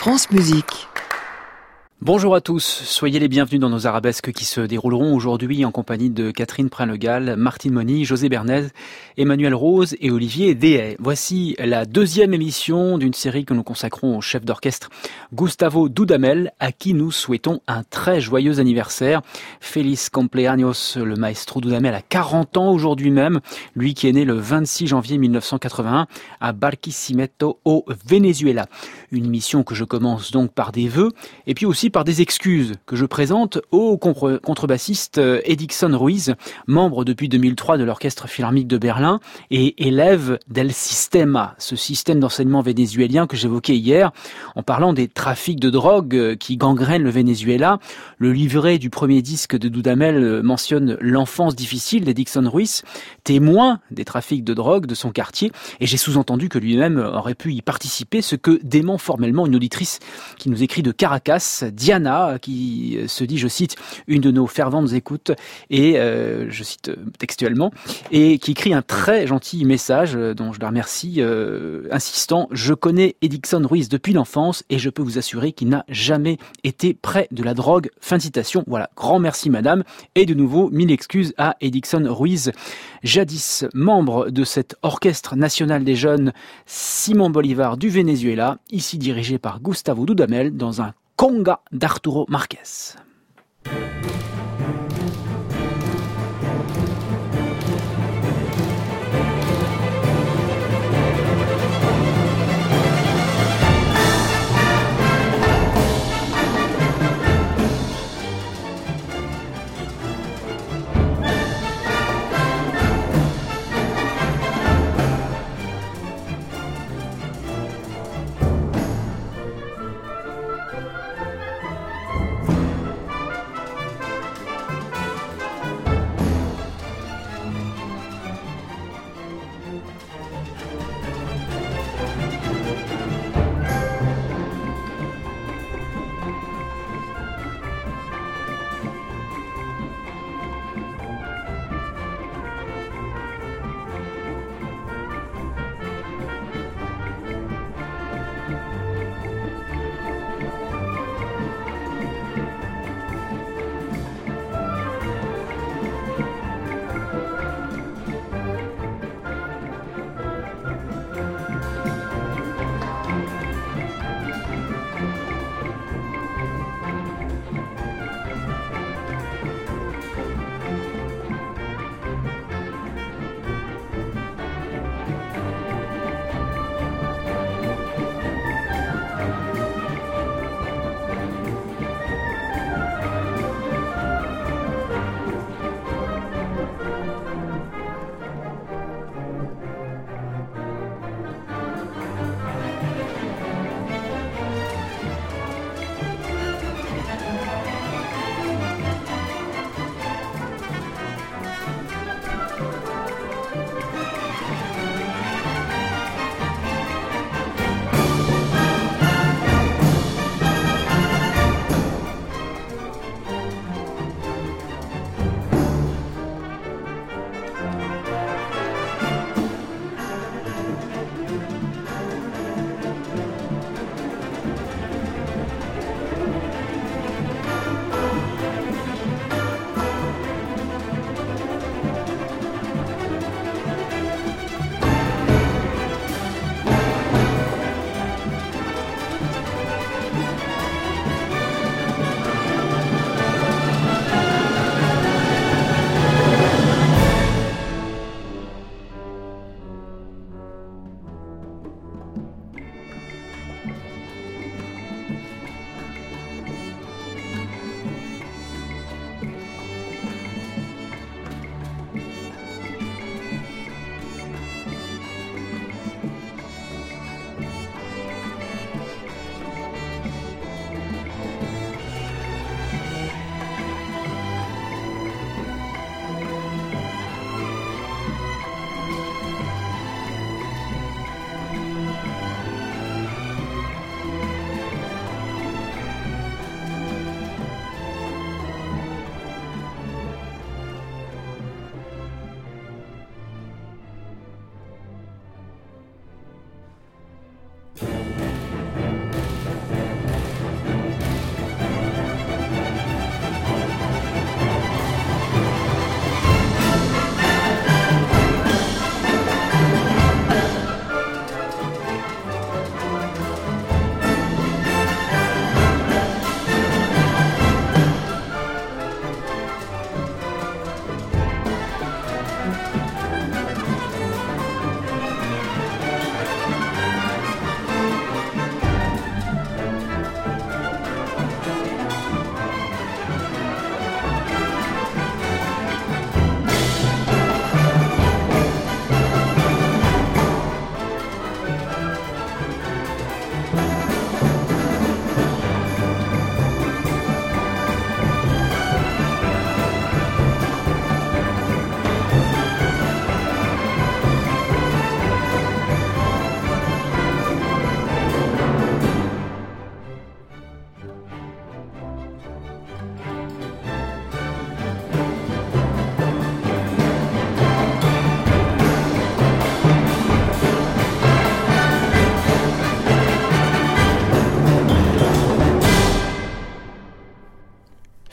France Musique. Bonjour à tous, soyez les bienvenus dans nos arabesques qui se dérouleront aujourd'hui en compagnie de Catherine Prin-Le-Gall, Martine Moni, José Bernays, Emmanuel Rose et Olivier Dehaye. Voici la deuxième émission d'une série que nous consacrons au chef d'orchestre Gustavo Dudamel, à qui nous souhaitons un très joyeux anniversaire. Feliz cumpleaños, le maestro Dudamel a 40 ans aujourd'hui même, lui qui est né le 26 janvier 1981 à Barquisimeto au Venezuela. Une émission que je commence donc par des vœux et puis aussi par des excuses que je présente au contrebassiste Edixon Ruiz, membre depuis 2003 de l'Orchestre Philharmonique de Berlin et élève d'El Sistema, ce système d'enseignement vénézuélien que j'évoquais hier en parlant des trafics de drogue qui gangrènent le Venezuela. Le livret du premier disque de Dudamel mentionne l'enfance difficile d'Edixon Ruiz, témoin des trafics de drogue de son quartier, et j'ai sous-entendu que lui-même aurait pu y participer, ce que dément formellement une auditrice qui nous écrit de Caracas, Diana, qui se dit, je cite, une de nos ferventes écoutes, et je cite textuellement, et qui écrit un très gentil message, dont je la remercie, insistant, je connais Edixon Ruiz depuis l'enfance, et je peux vous assurer qu'il n'a jamais été près de la drogue. Fin de citation. Voilà, grand merci madame, et de nouveau, mille excuses à Edixon Ruiz, jadis membre de cet orchestre national des jeunes Simon Bolivar du Venezuela, ici dirigé par Gustavo Dudamel dans un Conga d'Arturo Márquez.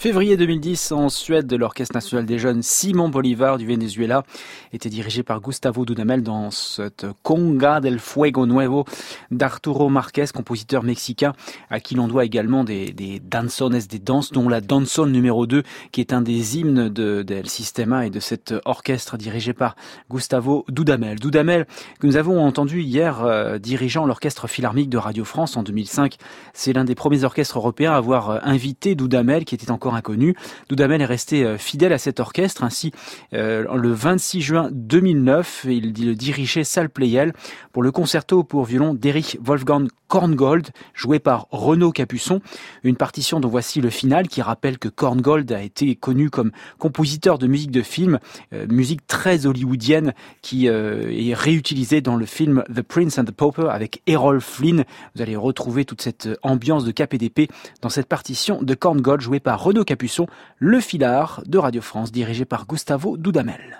Février 2010, en Suède, l'Orchestre national des jeunes Simon Bolívar du Venezuela était dirigé par Gustavo Dudamel dans cette Conga del Fuego Nuevo d'Arturo Márquez, compositeur mexicain, à qui l'on doit également des danzones, des danses, dont la danzone numéro 2, qui est un des hymnes de El Sistema et de cet orchestre dirigé par Gustavo Dudamel. Dudamel, que nous avons entendu hier dirigeant l'Orchestre Philharmonique de Radio France en 2005. C'est l'un des premiers orchestres européens à avoir invité Dudamel, qui était encore inconnu. Dudamel est resté fidèle à cet orchestre. Ainsi, le 26 juin 2009, il le dirigeait Salle Pleyel pour le concerto pour violon d'Erich Wolfgang Korngold, joué par Renaud Capuçon. Une partition dont voici le final, qui rappelle que Korngold a été connu comme compositeur de musique de film, musique très hollywoodienne, qui est réutilisée dans le film The Prince and the Pauper avec Errol Flynn. Vous allez retrouver toute cette ambiance de KPDP dans cette partition de Korngold, jouée par Renaud Capuçon, le filard de Radio France, dirigé par Gustavo Dudamel.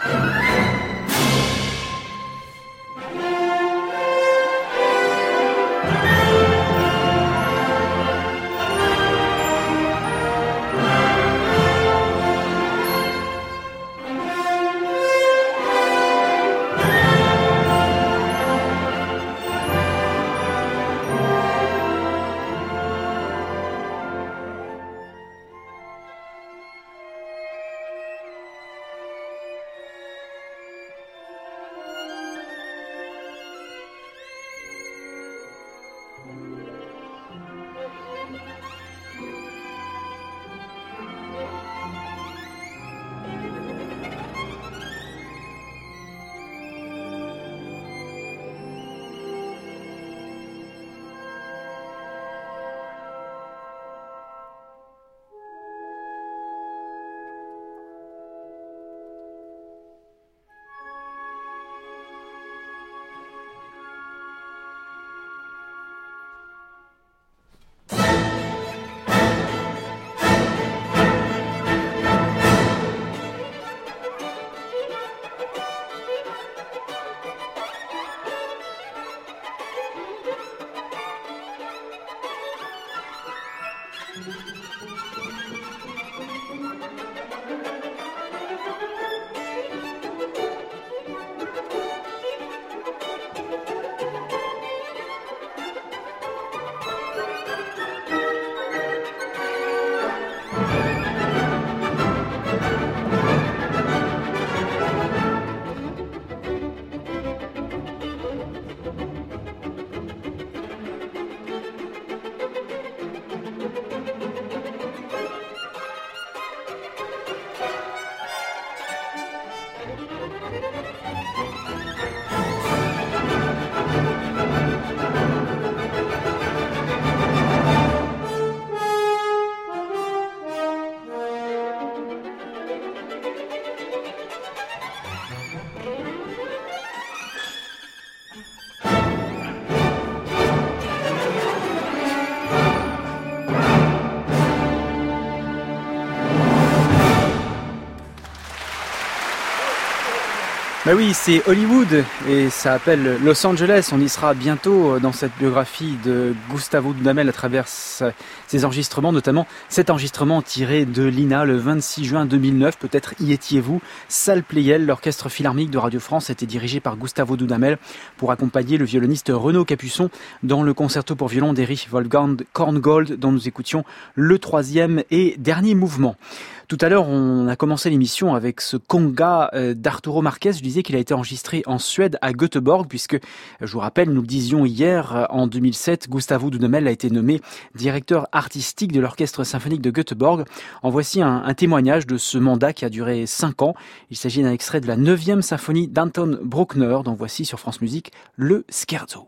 Bah oui, c'est Hollywood et ça appelle Los Angeles. On y sera bientôt dans cette biographie de Gustavo Dudamel à travers ses enregistrements, notamment cet enregistrement tiré de l'INA le 26 juin 2009. Peut-être y étiez-vous. Salle Pleyel, l'orchestre philharmonique de Radio France était dirigé par Gustavo Dudamel pour accompagner le violoniste Renaud Capuçon dans le concerto pour violon d'Erich Wolfgang Korngold dont nous écoutions le 3e et dernier mouvement. Tout à l'heure, on a commencé l'émission avec ce conga d'Arturo Marquez. Je disais qu'il a été enregistré en Suède, à Göteborg, puisque, je vous rappelle, nous le disions hier, en 2007, Gustavo Dudamel a été nommé directeur artistique de l'Orchestre symphonique de Göteborg. En voici un témoignage de ce mandat qui a duré 5 ans. Il s'agit d'un extrait de la 9e symphonie d'Anton Bruckner, dont voici sur France Musique le Scherzo.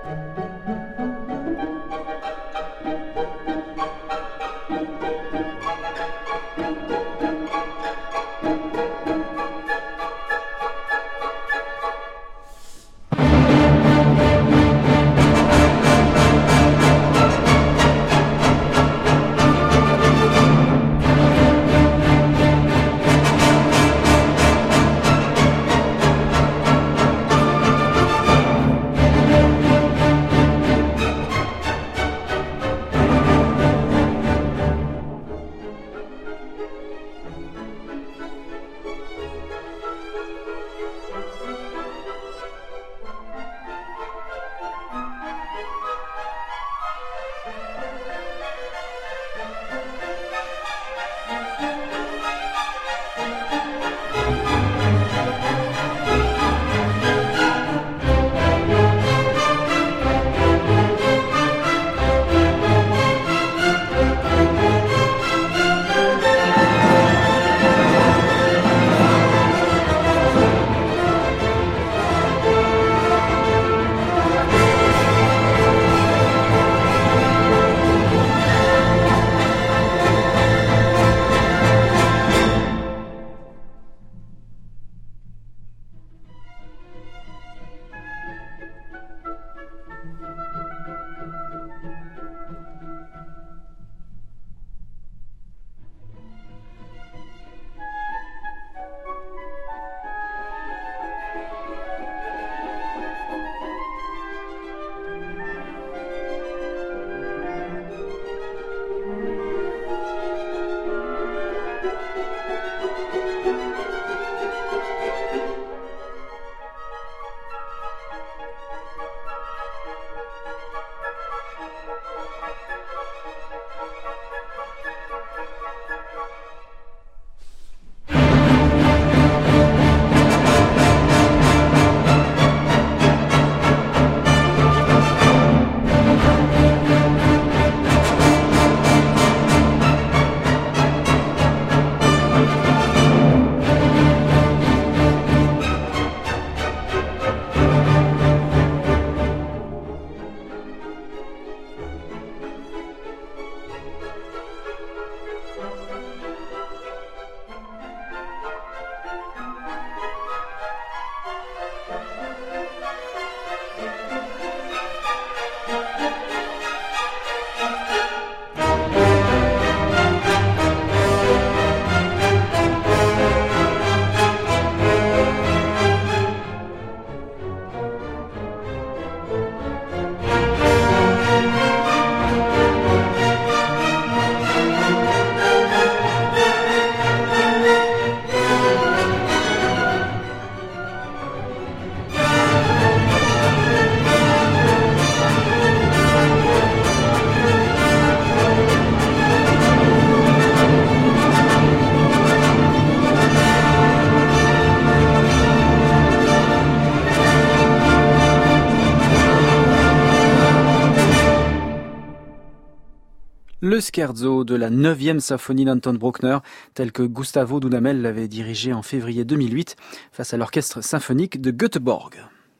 Le scherzo de la 9e symphonie d'Anton Bruckner, tel que Gustavo Dudamel l'avait dirigé en février 2008 face à l'orchestre symphonique de Göteborg.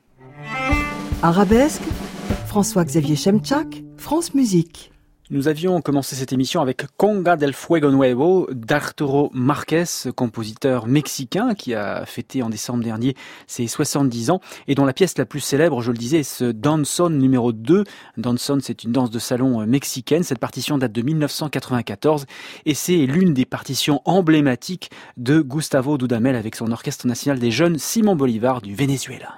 Arabesque, François-Xavier Chemchak, France Musique. Nous avions commencé cette émission avec Conga del Fuego Nuevo d'Arturo Márquez, compositeur mexicain qui a fêté en décembre dernier ses 70 ans et dont la pièce la plus célèbre, je le disais, est ce Danzón numéro 2. Danzón, c'est une danse de salon mexicaine. Cette partition date de 1994 et c'est l'une des partitions emblématiques de Gustavo Dudamel avec son orchestre national des jeunes Simón Bolívar du Venezuela.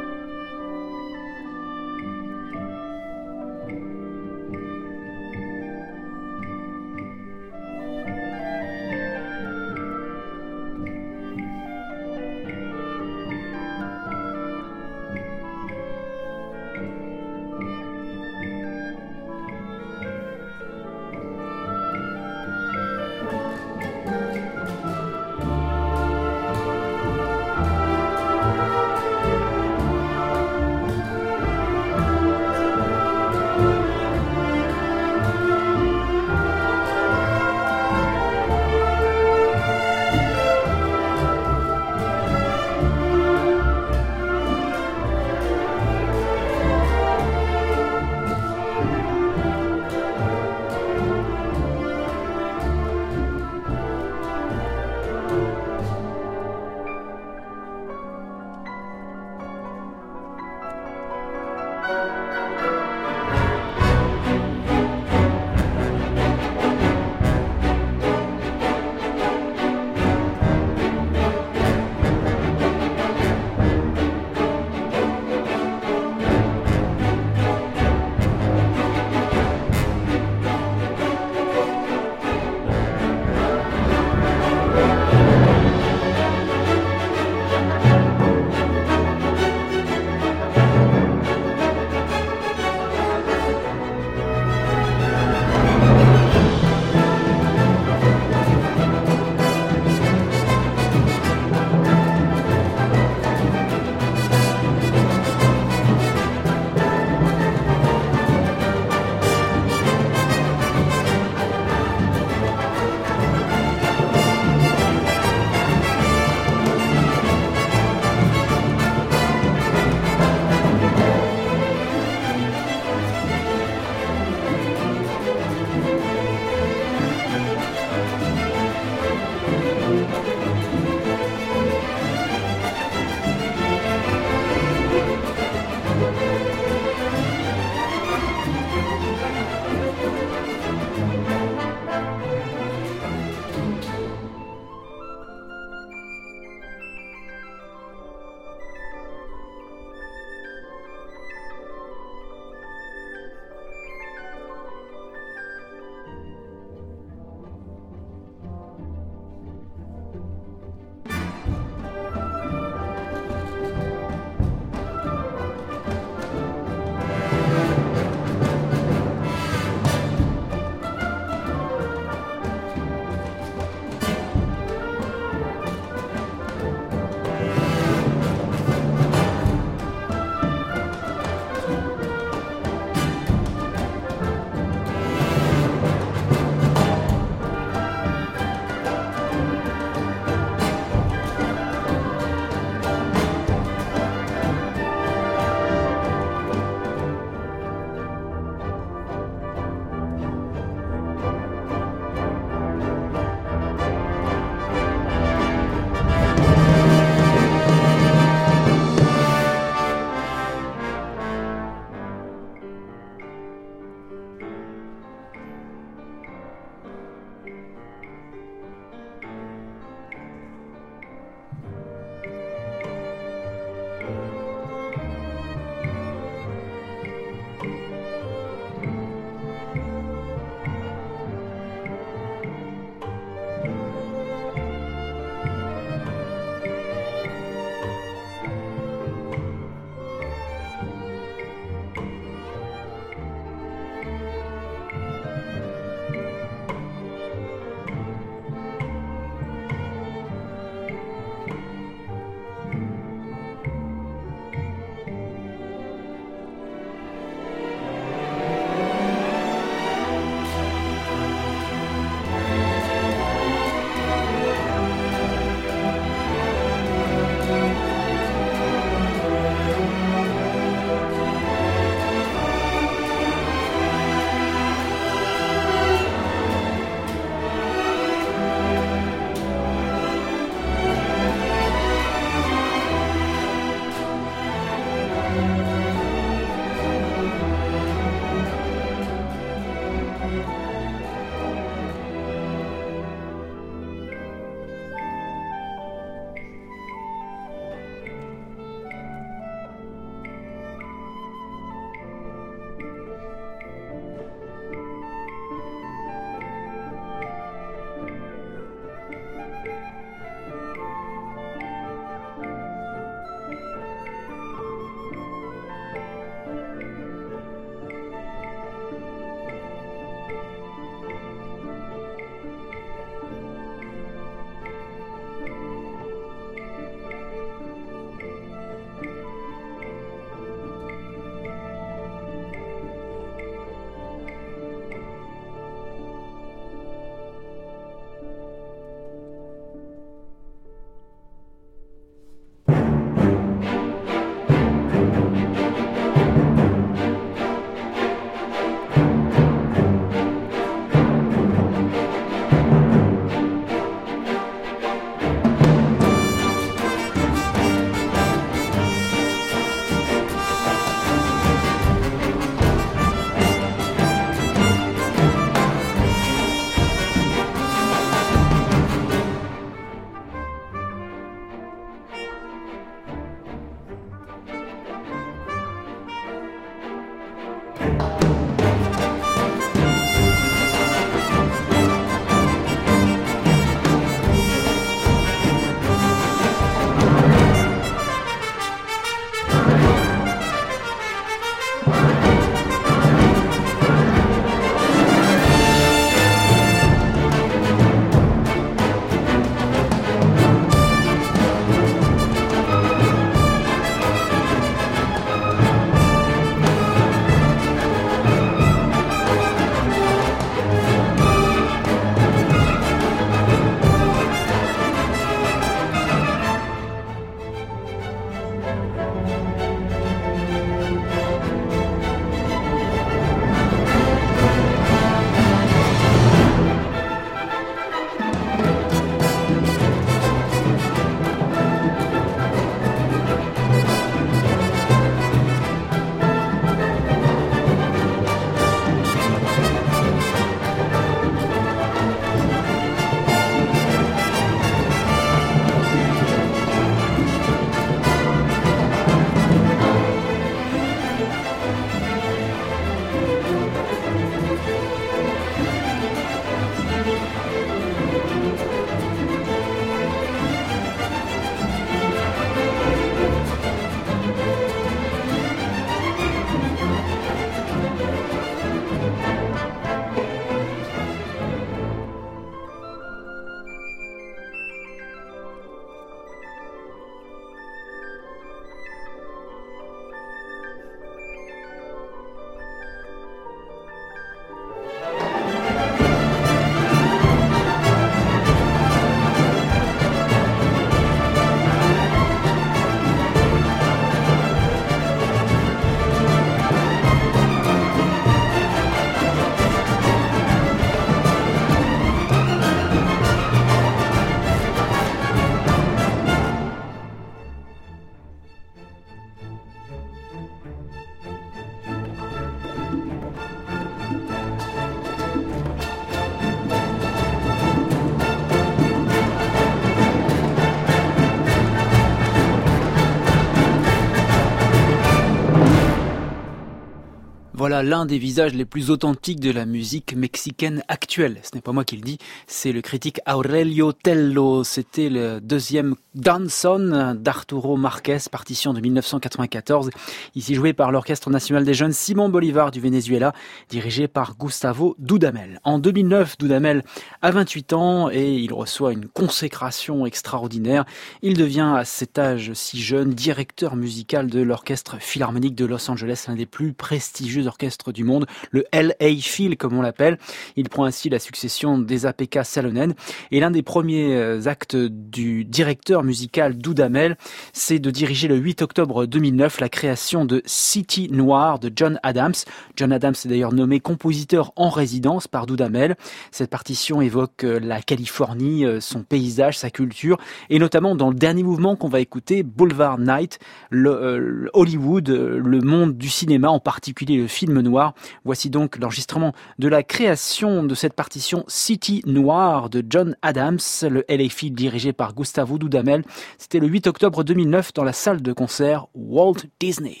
Voilà l'un des visages les plus authentiques de la musique mexicaine actuelle. Ce n'est pas moi qui le dis, c'est le critique Aurelio Tello. C'était le deuxième Danzón d'Arturo Márquez, partition de 1994, ici joué par l'Orchestre national des jeunes Simón Bolívar du Venezuela, dirigé par Gustavo Dudamel. En 2009, Dudamel a 28 ans et il reçoit une consécration extraordinaire. Il devient à cet âge si jeune directeur musical de l'Orchestre Philharmonique de Los Angeles, l'un des plus prestigieux orchestres du monde, le LA Phil comme on l'appelle. Il prend ainsi la succession d'Esa-Pekka Salonen et l'un des premiers actes du directeur musical Dudamel, c'est de diriger le 8 octobre 2009 la création de City Noir de John Adams. John Adams est d'ailleurs nommé compositeur en résidence par Dudamel. Cette partition évoque la Californie, son paysage, sa culture, et notamment dans le dernier mouvement qu'on va écouter, Boulevard Night, Hollywood, le monde du cinéma, en particulier le film noir. Voici donc l'enregistrement de la création de cette partition City Noir de John Adams, le LA Phil dirigé par Gustavo Dudamel. C'était le 8 octobre 2009 dans la salle de concert Walt Disney.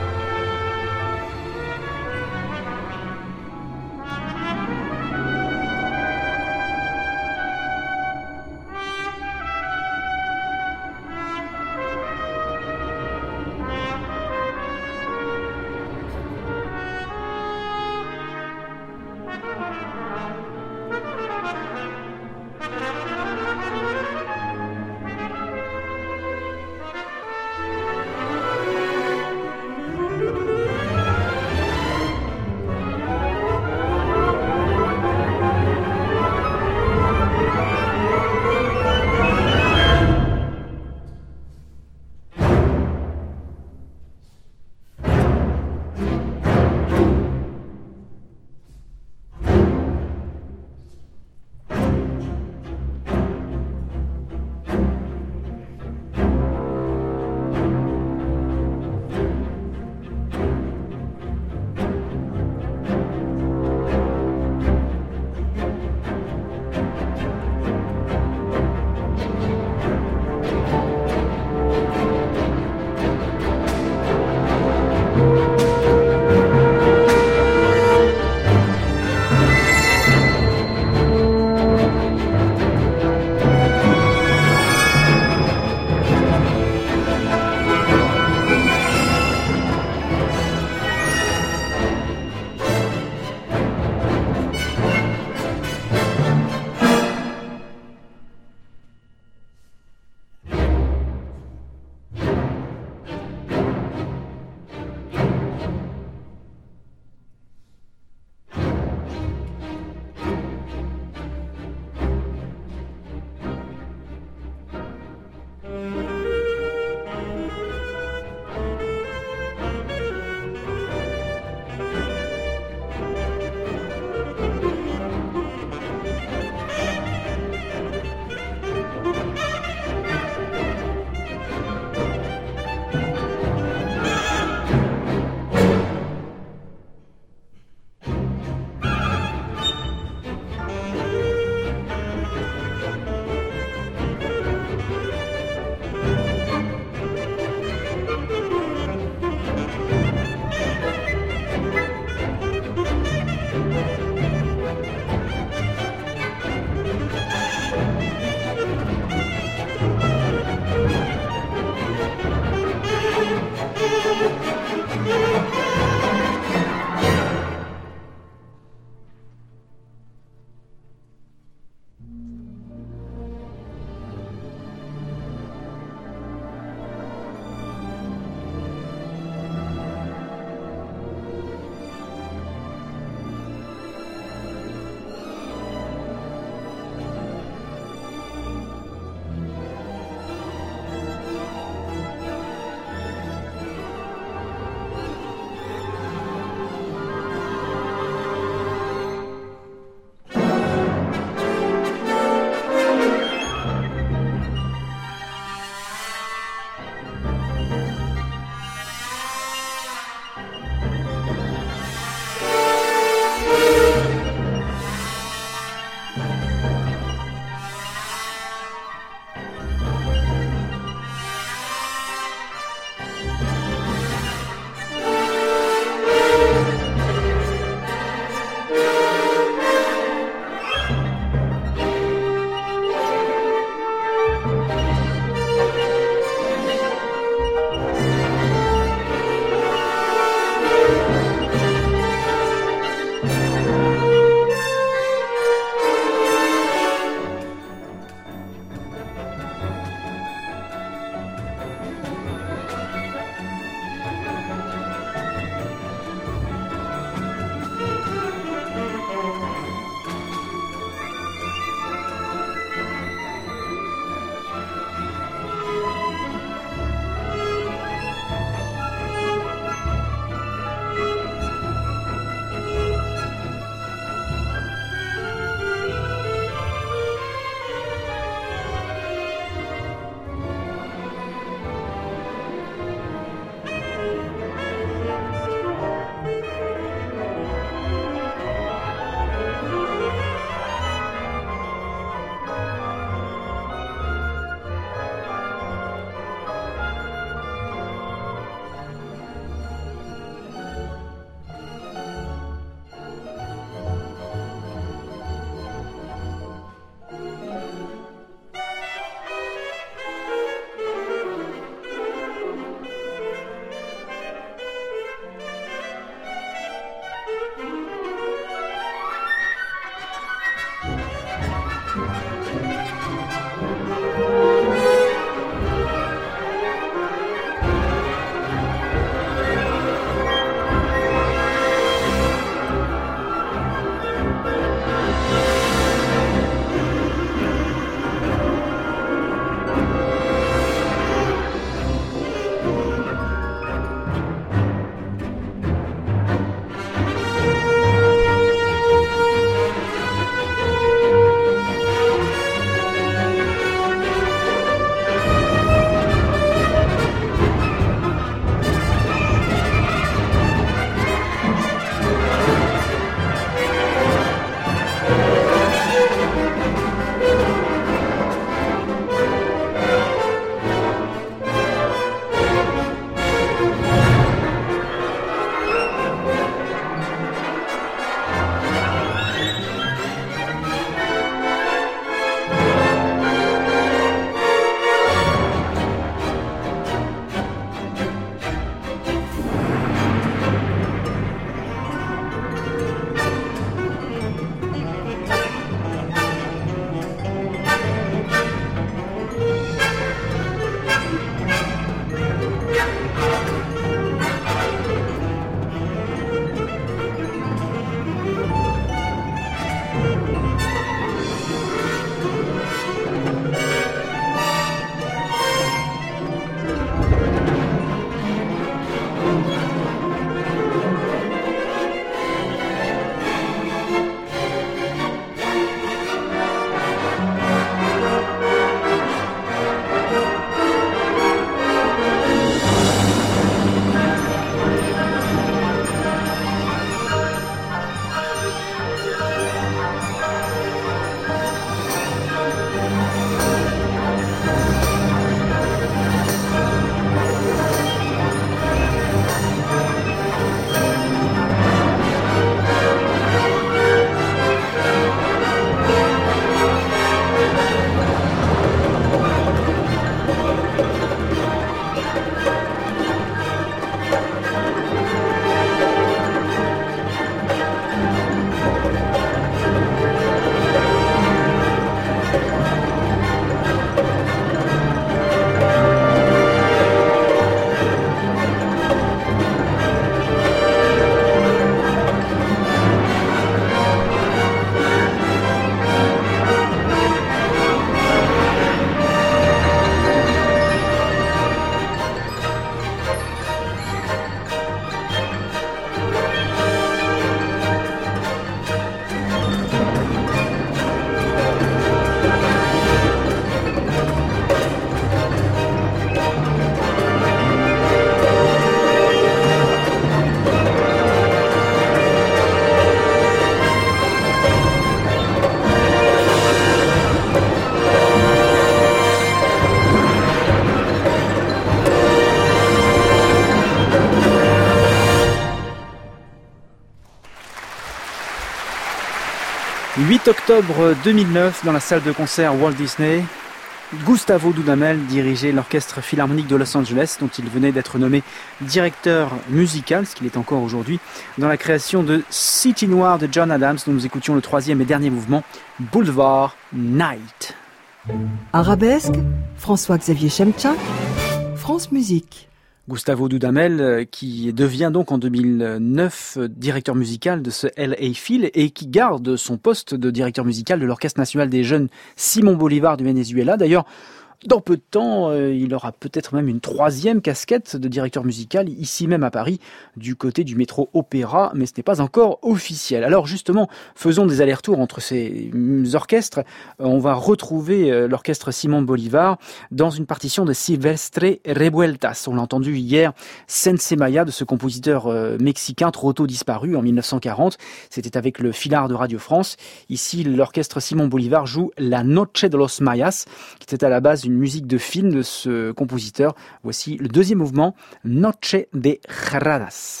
8 octobre 2009, dans la salle de concert Walt Disney, Gustavo Dudamel dirigeait l'Orchestre Philharmonique de Los Angeles, dont il venait d'être nommé directeur musical, ce qu'il est encore aujourd'hui, dans la création de City Noir de John Adams, dont nous écoutions le troisième et dernier mouvement, Boulevard Night. Arabesque, François-Xavier Chemchak, France Musique. Gustavo Dudamel, qui devient donc en 2009 directeur musical de ce LA Phil et qui garde son poste de directeur musical de l'Orchestre national des jeunes Simon Bolivar du Venezuela. D'ailleurs, dans peu de temps, il aura peut-être même une troisième casquette de directeur musical, ici même à Paris, du côté du métro Opéra, mais ce n'est pas encore officiel. Alors justement, faisons des allers-retours entre ces orchestres. On va retrouver l'orchestre Simon Bolivar dans une partition de Silvestre Revueltas. On l'a entendu hier, Sensemaya, de ce compositeur mexicain trop tôt disparu en 1940. C'était avec le Filard de Radio France. Ici, l'orchestre Simon Bolivar joue La Noche de los Mayas, qui était à la base une musique de film de ce compositeur. Voici le deuxième mouvement, Noche de Jarradas.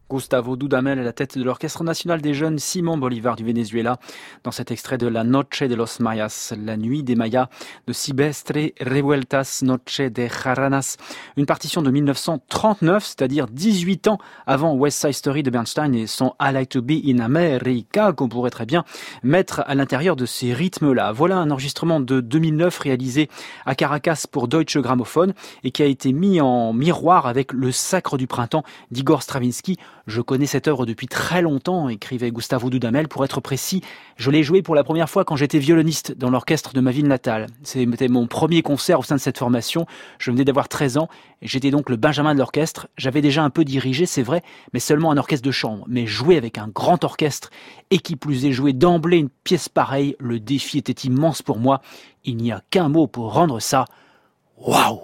Gustavo Dudamel à la tête de l'Orchestre national des jeunes Simon Bolivar du Venezuela dans cet extrait de La Noche de los Mayas, la nuit des Mayas de Silvestre Revueltas Noche de Jaranas, une partition de 1939, c'est-à-dire 18 ans avant West Side Story de Bernstein et son I Like to Be in America qu'on pourrait très bien mettre à l'intérieur de ces rythmes-là. Voilà un enregistrement de 2009 réalisé à Caracas pour Deutsche Grammophon et qui a été mis en miroir avec Le Sacre du printemps d'Igor Stravinsky. Je connais cette œuvre depuis très longtemps, écrivait Gustavo Dudamel. Pour être précis, je l'ai jouée pour la première fois quand j'étais violoniste dans l'orchestre de ma ville natale. C'était mon premier concert au sein de cette formation. Je venais d'avoir 13 ans et j'étais donc le benjamin de l'orchestre. J'avais déjà un peu dirigé, c'est vrai, mais seulement un orchestre de chambre. Mais jouer avec un grand orchestre et qui plus est jouer d'emblée une pièce pareille, le défi était immense pour moi. Il n'y a qu'un mot pour rendre ça. Waouh!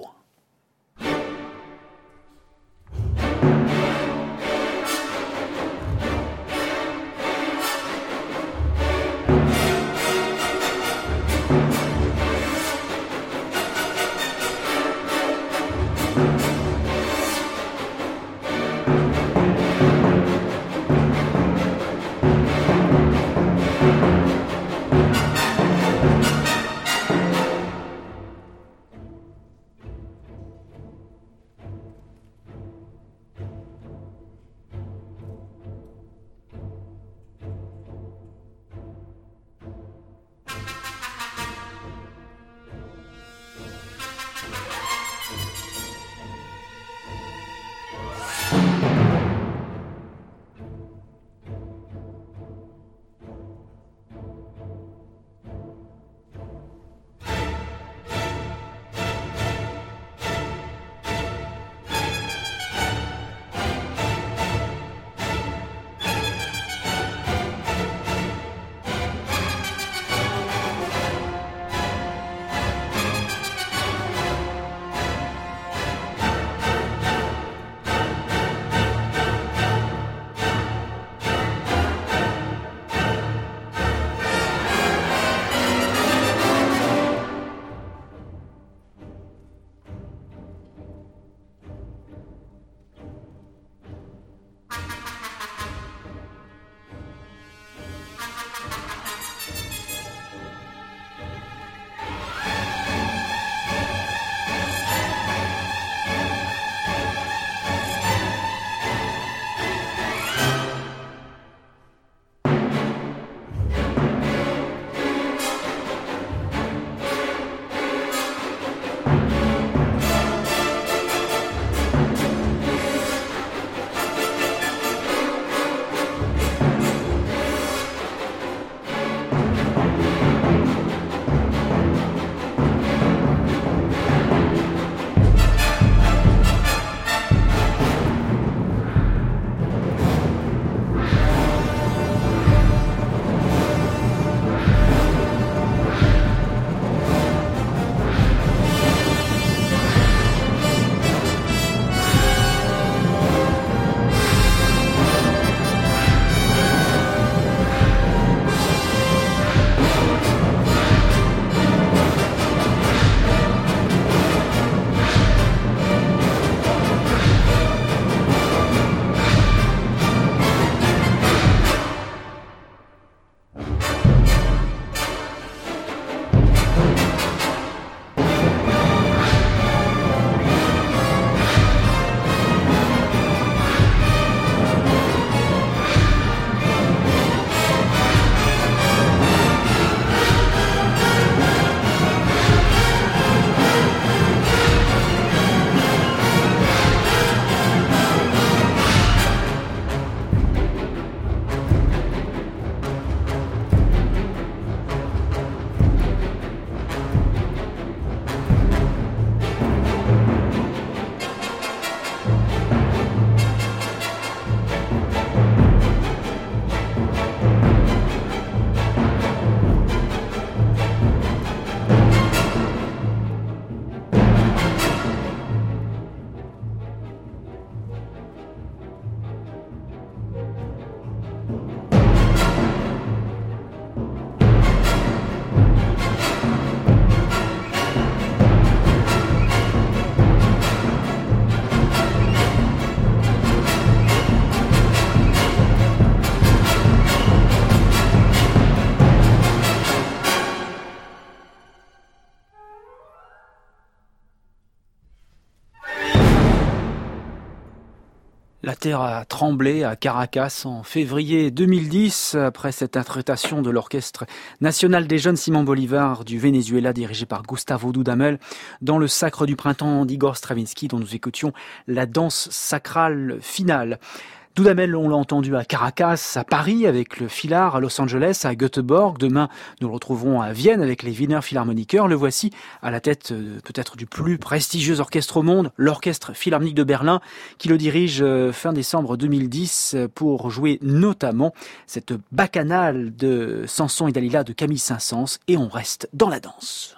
La terre a tremblé à Caracas en février 2010 après cette interprétation de l'Orchestre national des jeunes Simon Bolivar du Venezuela dirigé par Gustavo Dudamel dans le Sacre du printemps d'Igor Stravinsky dont nous écoutions la danse sacrale finale. Dudamel, on l'a entendu à Caracas, à Paris avec le Philhar, à Los Angeles, à Göteborg. Demain, nous le retrouverons à Vienne avec les Wiener Philharmoniker. Le voici à la tête peut-être du plus prestigieux orchestre au monde, l'Orchestre Philharmonique de Berlin, qui le dirige fin décembre 2010 pour jouer notamment cette bacchanale de Samson et Dalila de Camille Saint-Saëns. Et on reste dans la danse.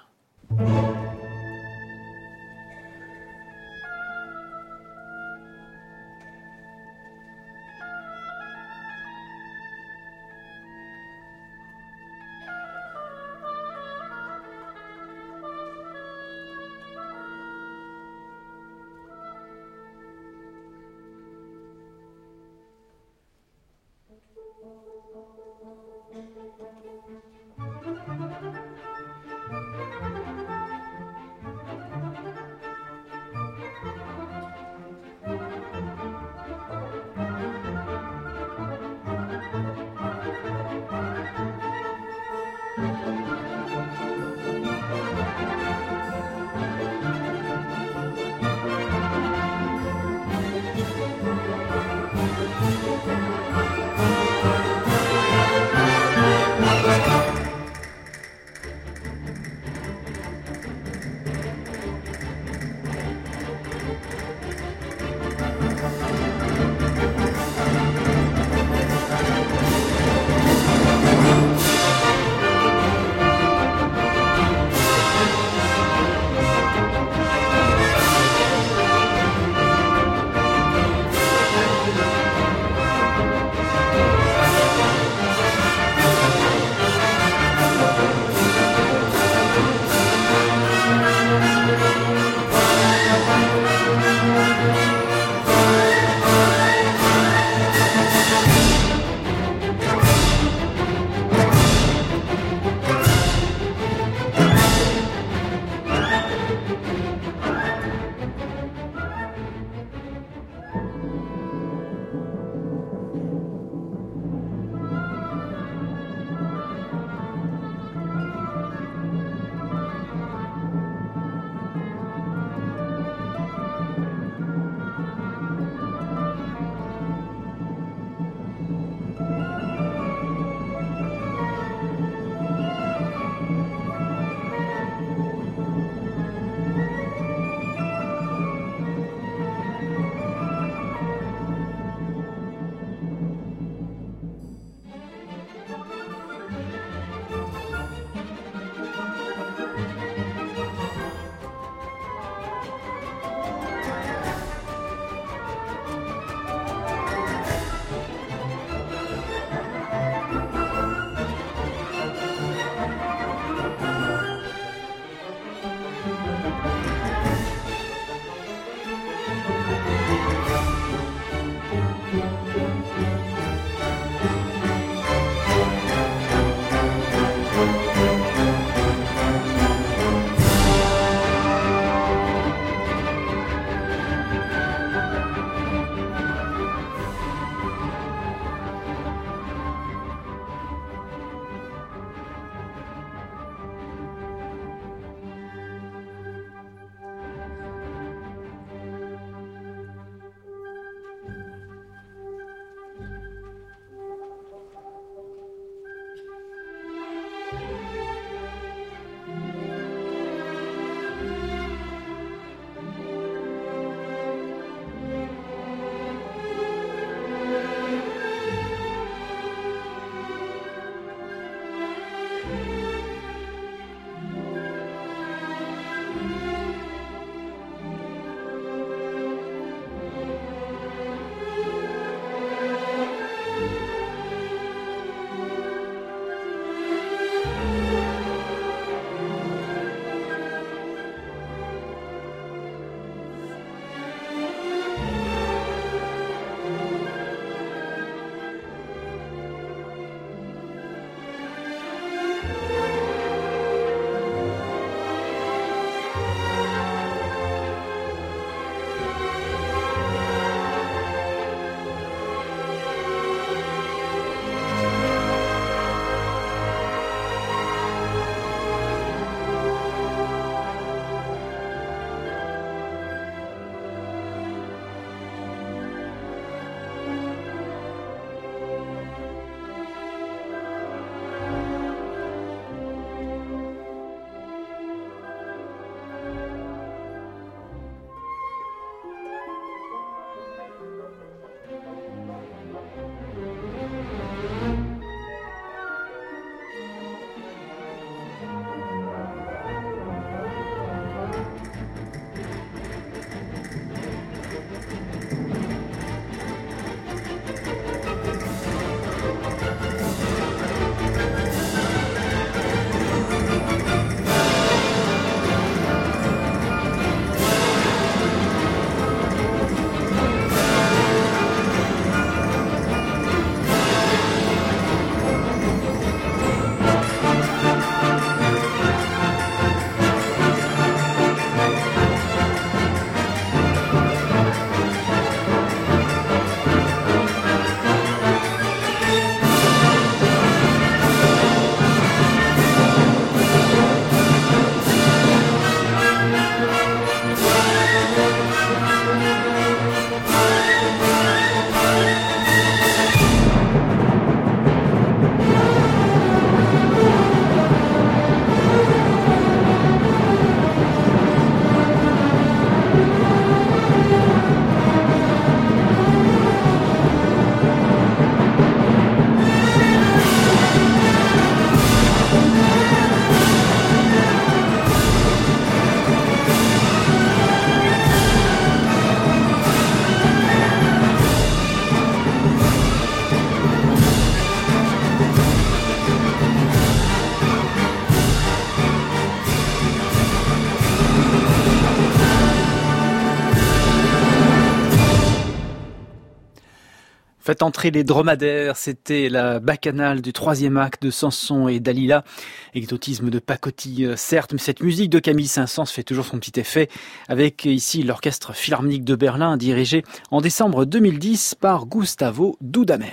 Faites entrer les dromadaires, c'était la bacchanale du troisième acte de Samson et Dalila. Exotisme de pacotille, certes, mais cette musique de Camille Saint-Saëns fait toujours son petit effet, avec ici l'Orchestre Philharmonique de Berlin, dirigé en décembre 2010 par Gustavo Dudamel.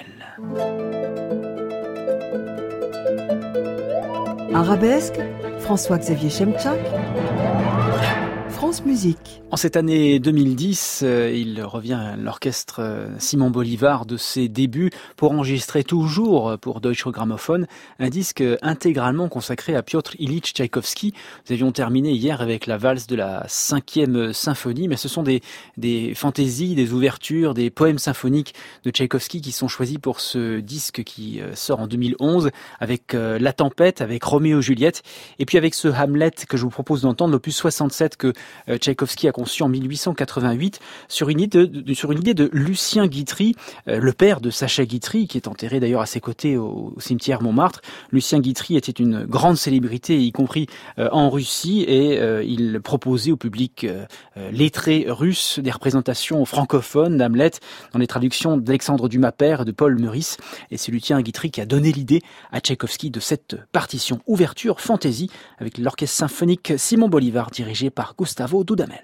Arabesque, François-Xavier Chemchak, France Musique. En cette année 2010, il revient à l'orchestre Simon Bolivar de ses débuts pour enregistrer toujours pour Deutsche Grammophon un disque intégralement consacré à Piotr Ilyich Tchaïkovski. Nous avions terminé hier avec la valse de la 5e symphonie, mais ce sont des fantaisies, des ouvertures, des poèmes symphoniques de Tchaïkovski qui sont choisis pour ce disque qui sort en 2011 avec La Tempête, avec Roméo et Juliette, et puis avec ce Hamlet que je vous propose d'entendre, l'opus 67 que Tchaïkovski a conçu en 1888 sur une idée de Lucien Guitry, le père de Sacha Guitry, qui est enterré d'ailleurs à ses côtés au cimetière Montmartre. Lucien Guitry était une grande célébrité, y compris en Russie, et il proposait au public lettré russe des représentations francophones d'Hamlet dans les traductions d'Alexandre Dumas-Père et de Paul Meurice. Et c'est Lucien Guitry qui a donné l'idée à Tchaïkovski de cette partition ouverture fantaisie avec l'orchestre symphonique Simon Bolivar dirigé par Gustavo Dudamel.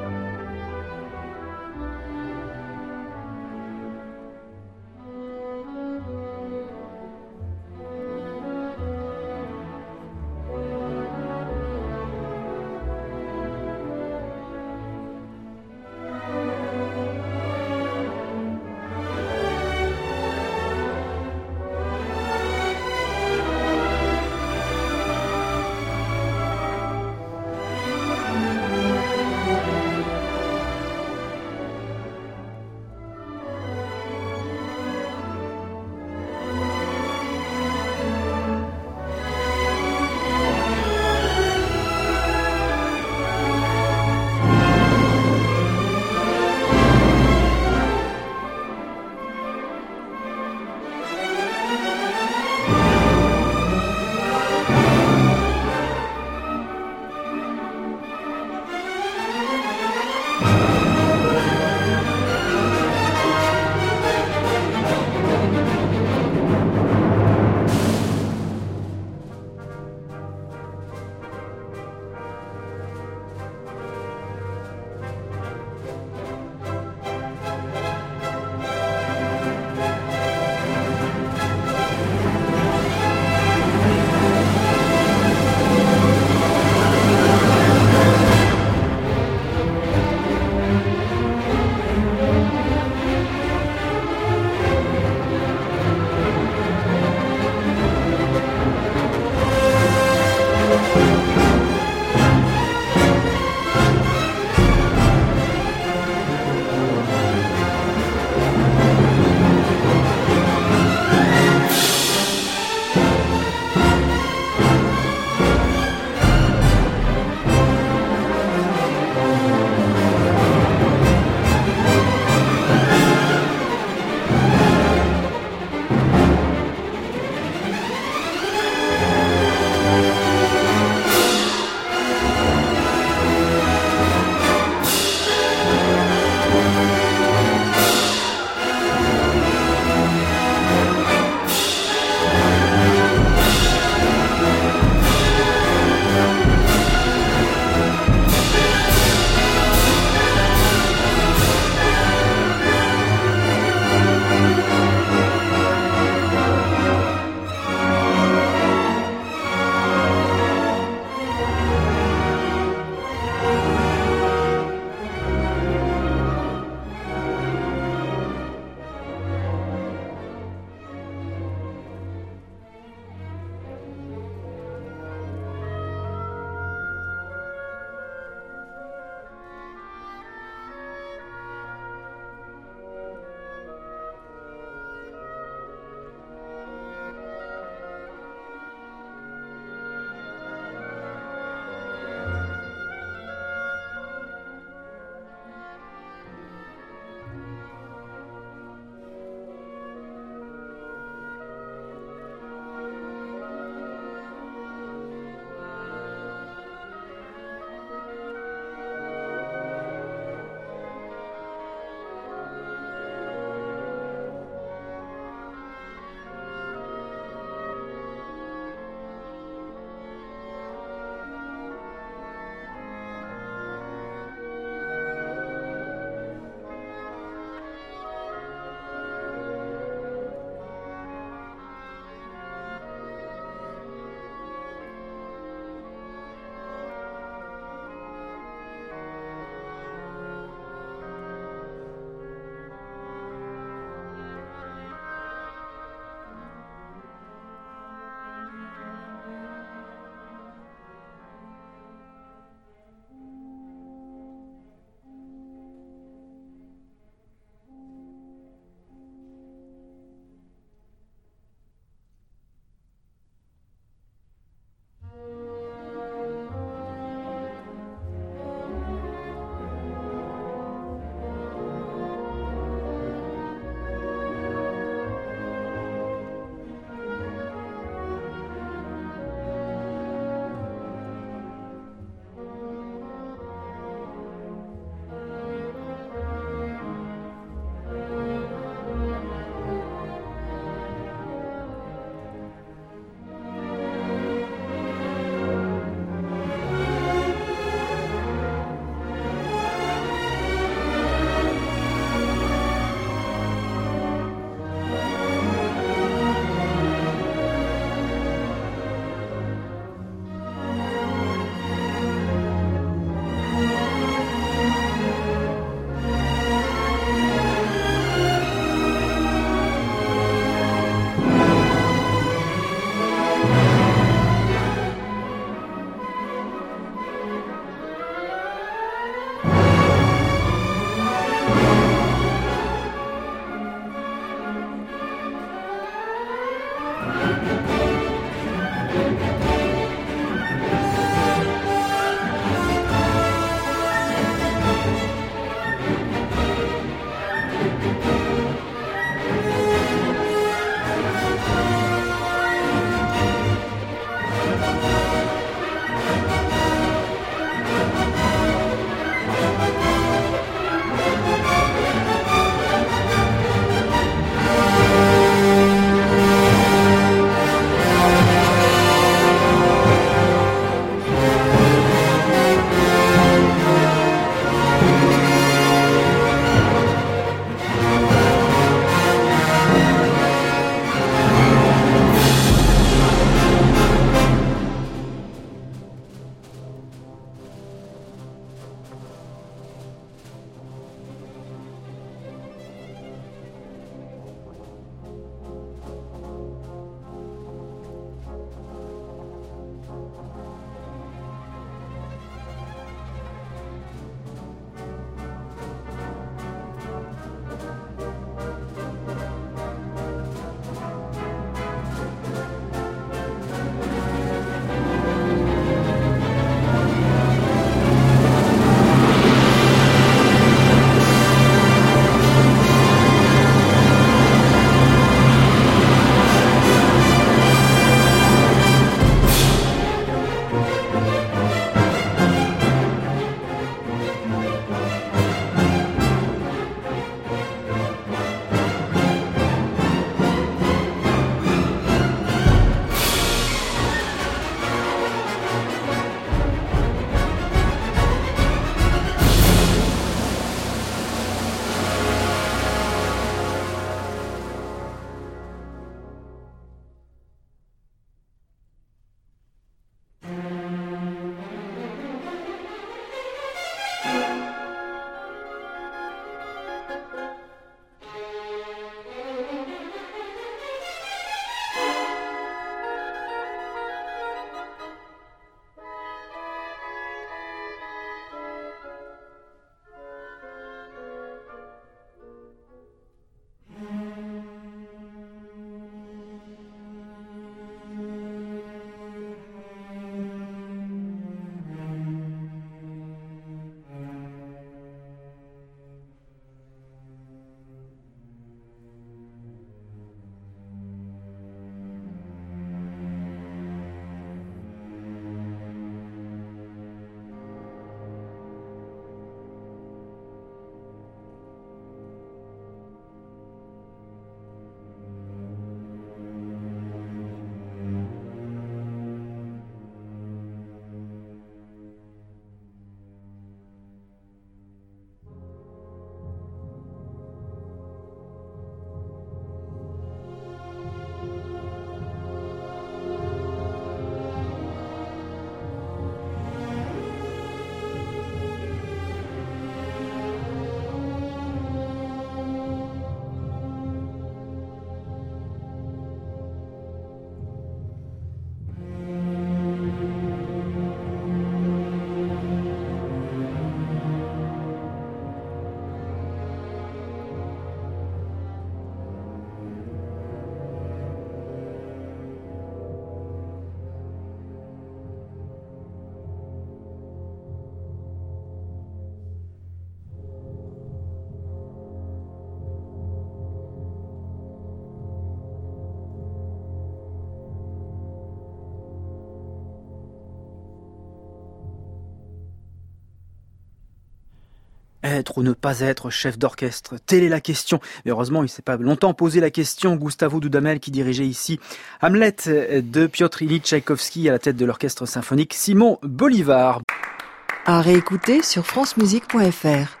Être ou ne pas être chef d'orchestre, telle est la question. Mais heureusement, il ne s'est pas longtemps posé la question. Gustavo Dudamel qui dirigeait ici Hamlet de Piotr Ilyich Tchaïkovski à la tête de l'orchestre symphonique Simon Bolivar. À réécouter sur francemusique.fr.